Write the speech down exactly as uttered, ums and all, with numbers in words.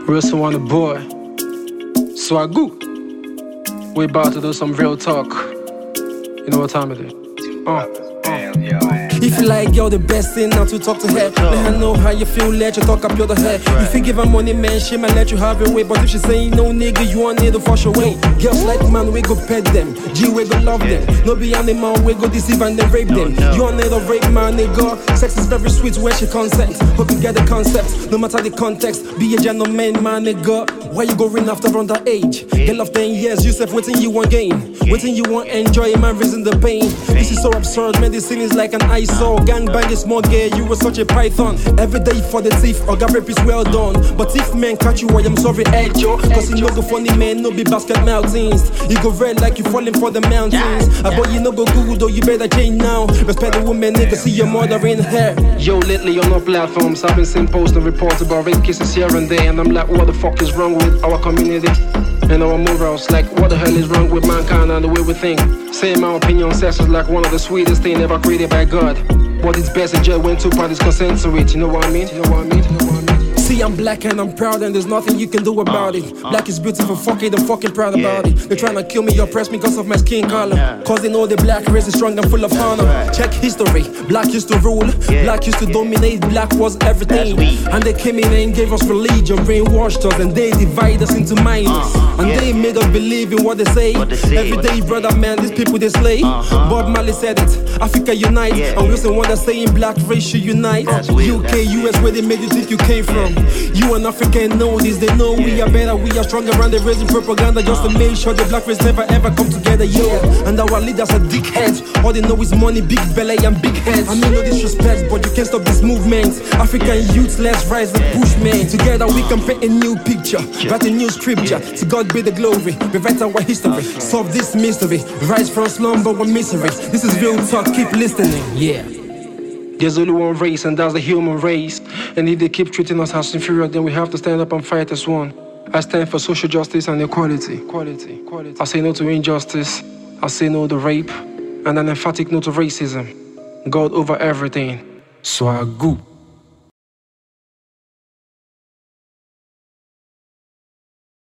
Wilson on the boy. Swagoo. We about to do some real talk. You know what time it is? Uh. If you like girl, the best thing now to talk to her. Let her know how you feel, let you talk up your head. If you give her money, man, she might let you have your way. But if she say no nigga, you want need to wash away. Girls like man, we go pet them. G, we go love them. No be animal, we go deceive and then rape them. You want need to rape man, nigga. Sex is very sweet where she consent. Hope you get the concept, no matter the context. Be a gentleman, man, nigga. Why you going after around that age? Girl of ten years, you said waiting you want gain. Waiting you want enjoy, man, reason the pain. This is so absurd, medicine is like an ice. So gangbang is more gay, you were such a python. Every day for the thief, or got rape is well done. But if men catch you, I am sorry, hey yo. Cause you know go funny man, no be basket mountains. You go red like you falling for the mountains. I but you know go good though, you better change now. Respect the woman, nigga, see your mother in her. Yo, lately on our platforms, I've been seeing posts and reports about rape cases here and there. And I'm like, what the fuck is wrong with our community and our morals? Like, what the hell is wrong with mankind and the way we think? Saying my opinion, sex is like one of the sweetest things ever created by God. But it's best in jail when two parties consent to it. You know what I mean? You know what I mean? You know what I mean? See, I'm black and I'm proud and there's nothing you can do about it. Black is beautiful, fuck it, I'm fucking proud about it. They're trying to kill me, oppress me because of my skin color. Cause they know the black race is strong and full of honor. Check history, black used to rule, black used to dominate, black was everything. And they came in and gave us religion, brainwashed us, and they divide us into minds. And they made us believe in what they say. Every day, brother man, these people they slay. Bob Marley said it, Africa unite. And Wilson one that's saying black race should unite. U K, U S, where they made you think you came from. You and African know this, they know we are better, we are stronger, and they're raising propaganda just to make sure the black race never ever come together, yeah. And our leaders are dickheads, all they know is money, big belly and big heads. I mean no disrespect, but you can't stop this movement. African youth, let's rise and push, man. Together we can paint a new picture, write a new scripture. To God be the glory, rewrite our history, solve this mystery, rise from slumber and misery. This is real talk, keep listening, yeah. There's only one race, and that's the human race. And if they keep treating us as inferior, then we have to stand up and fight as one. I stand for social justice and equality. Equality, equality. I say no to injustice. I say no to rape. And an emphatic no to racism. God over everything. Swagoo.